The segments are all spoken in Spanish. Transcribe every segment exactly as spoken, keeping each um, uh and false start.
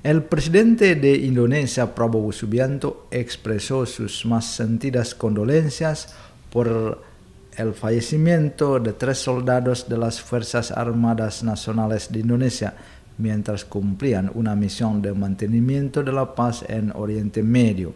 El presidente de Indonesia, Prabowo Subianto, expresó sus más sentidas condolencias por el fallecimiento de tres soldados de las Fuerzas Armadas Nacionales de Indonesia mientras cumplían una misión de mantenimiento de la paz en Oriente Medio.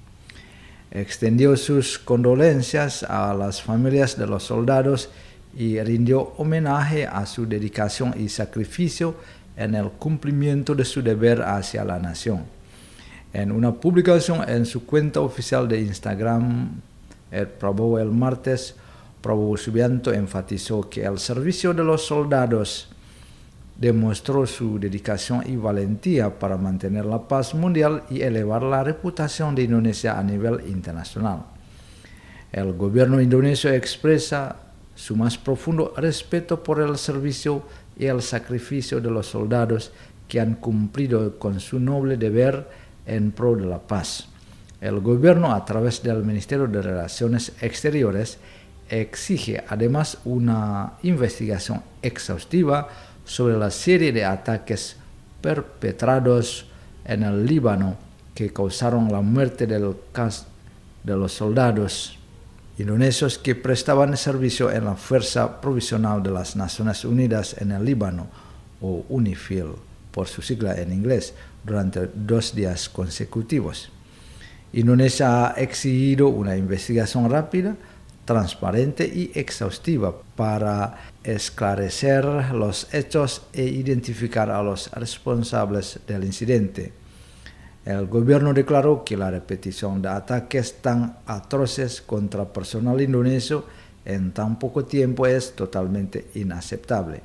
Extendió sus condolencias a las familias de los soldados y rindió homenaje a su dedicación y sacrificio en el cumplimiento de su deber hacia la nación. En una publicación en su cuenta oficial de Instagram, el Prabowo el martes, Prabowo Subianto enfatizó que el servicio de los soldados demostró su dedicación y valentía para mantener la paz mundial y elevar la reputación de Indonesia a nivel internacional. El gobierno indonesio expresa su más profundo respeto por el servicio y el sacrificio de los soldados que han cumplido con su noble deber en pro de la paz. El gobierno, a través del Ministerio de Relaciones Exteriores, exige además una investigación exhaustiva sobre la serie de ataques perpetrados en el Líbano que causaron la muerte del de los soldados indonesios que prestaban servicio en la Fuerza Provisional de las Naciones Unidas en el Líbano, o UNIFIL, por su sigla en inglés, durante dos días consecutivos. Indonesia ha exigido una investigación rápida, transparente y exhaustiva para esclarecer los hechos e identificar a los responsables del incidente. El gobierno declaró que la repetición de ataques tan atroces contra personal indonesio en tan poco tiempo es totalmente inaceptable.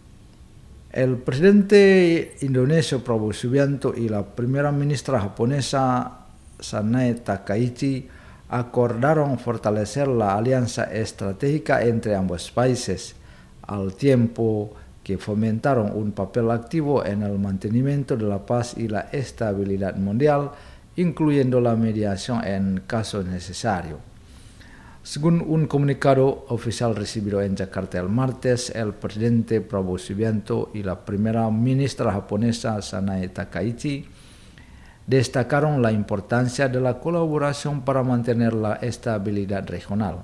El presidente indonesio Prabowo Subianto y la primera ministra japonesa Sanae Takaichi acordaron fortalecer la alianza estratégica entre ambos países, al tiempo que fomentaron un papel activo en el mantenimiento de la paz y la estabilidad mundial, incluyendo la mediación en caso necesario. Según un comunicado oficial recibido en Jakarta el martes, el presidente Prabowo Subianto y la primera ministra japonesa Sanae Takaichi destacaron la importancia de la colaboración para mantener la estabilidad regional.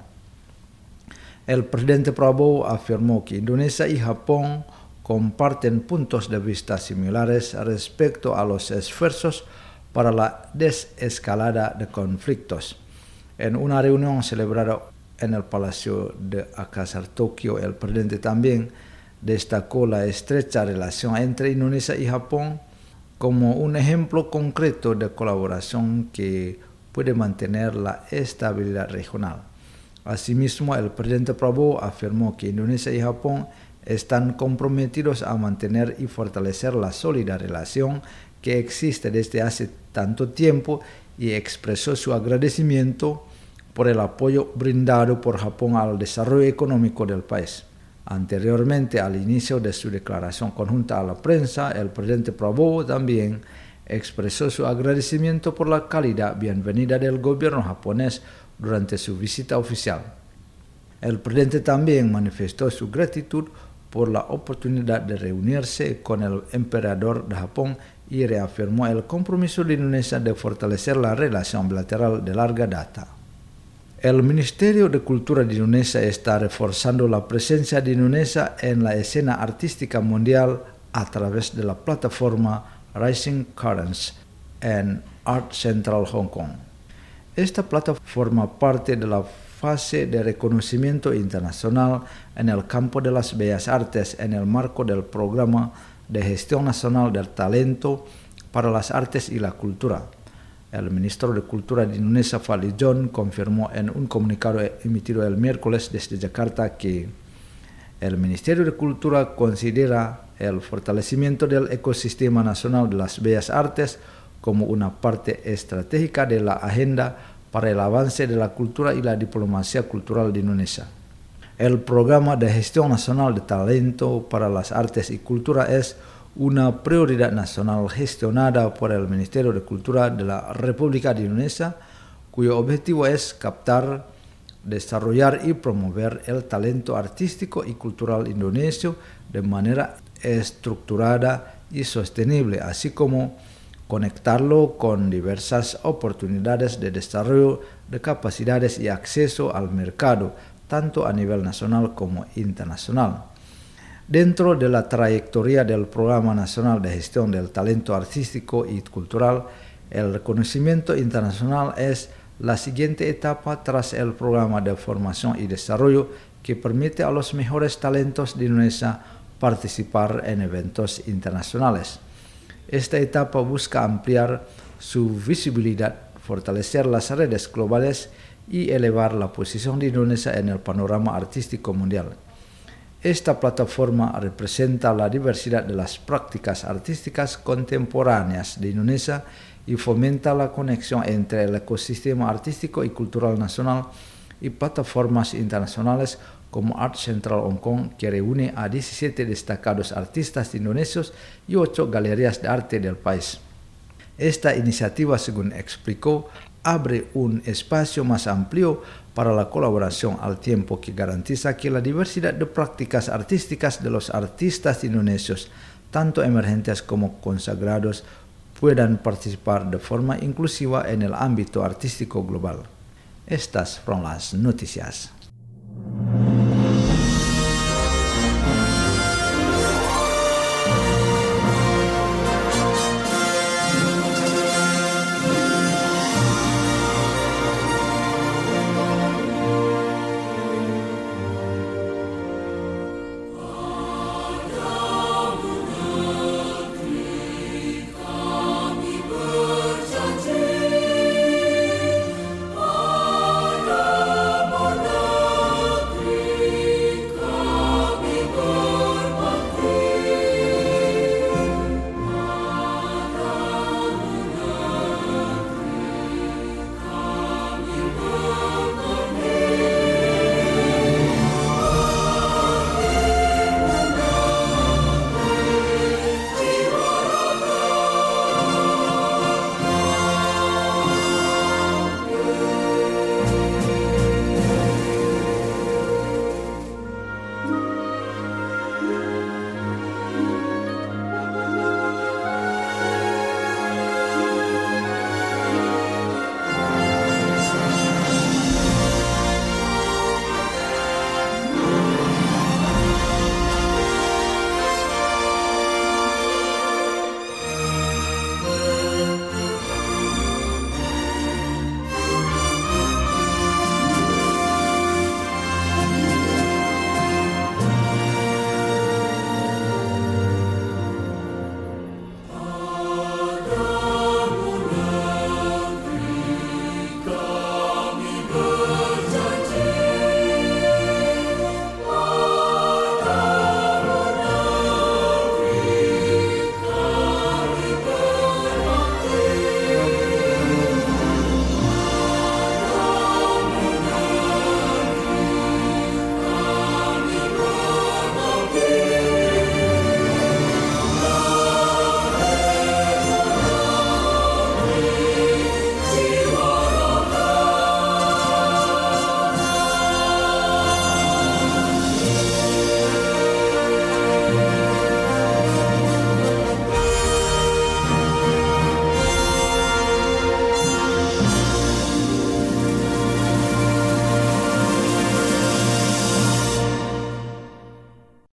El presidente Prabowo afirmó que Indonesia y Japón comparten puntos de vista similares respecto a los esfuerzos para la desescalada de conflictos. En una reunión celebrada en el Palacio de Alcázar, Tokio, el presidente también destacó la estrecha relación entre Indonesia y Japón como un ejemplo concreto de colaboración que puede mantener la estabilidad regional. Asimismo, el presidente Prabowo afirmó que Indonesia y Japón están comprometidos a mantener y fortalecer la sólida relación que existe desde hace tanto tiempo y expresó su agradecimiento por el apoyo brindado por Japón al desarrollo económico del país. Anteriormente, al inicio de su declaración conjunta a la prensa, el presidente Prabowo también expresó su agradecimiento por la cálida bienvenida del gobierno japonés durante su visita oficial. El presidente también manifestó su gratitud por la oportunidad de reunirse con el emperador de Japón y reafirmó el compromiso de Indonesia de fortalecer la relación bilateral de larga data. El Ministerio de Cultura de Indonesia está reforzando la presencia de Indonesia en la escena artística mundial a través de la plataforma Rising Currents en Art Central Hong Kong. Esta plataforma forma parte de la fase de reconocimiento internacional en el campo de las bellas artes en el marco del Programa de Gestión Nacional del Talento para las Artes y la Cultura. El ministro de Cultura de Indonesia, Fadli Zon, confirmó en un comunicado emitido el miércoles desde Jakarta que el Ministerio de Cultura considera el fortalecimiento del ecosistema nacional de las bellas artes como una parte estratégica de la agenda para el avance de la cultura y la diplomacia cultural de Indonesia. El Programa de Gestión Nacional de Talento para las Artes y Cultura es una prioridad nacional gestionada por el Ministerio de Cultura de la República de Indonesia, cuyo objetivo es captar, desarrollar y promover el talento artístico y cultural indonesio de manera estructurada y sostenible, así como conectarlo con diversas oportunidades de desarrollo de capacidades y acceso al mercado, tanto a nivel nacional como internacional. Dentro de la trayectoria del Programa Nacional de Gestión del Talento Artístico y Cultural, el reconocimiento internacional es la siguiente etapa tras el Programa de Formación y Desarrollo que permite a los mejores talentos de Indonesia participar en eventos internacionales. Esta etapa busca ampliar su visibilidad, fortalecer las redes globales y elevar la posición de Indonesia en el panorama artístico mundial. Esta plataforma representa la diversidad de las prácticas artísticas contemporáneas de Indonesia y fomenta la conexión entre el ecosistema artístico y cultural nacional y plataformas internacionales como Art Central Hong Kong, que reúne a diecisiete destacados artistas indonesios y ocho galerías de arte del país. Esta iniciativa, según explicó, abre un espacio más amplio para la colaboración al tiempo que garantiza que la diversidad de prácticas artísticas de los artistas indonesios, tanto emergentes como consagrados, puedan participar de forma inclusiva en el ámbito artístico global. Estas fueron las noticias.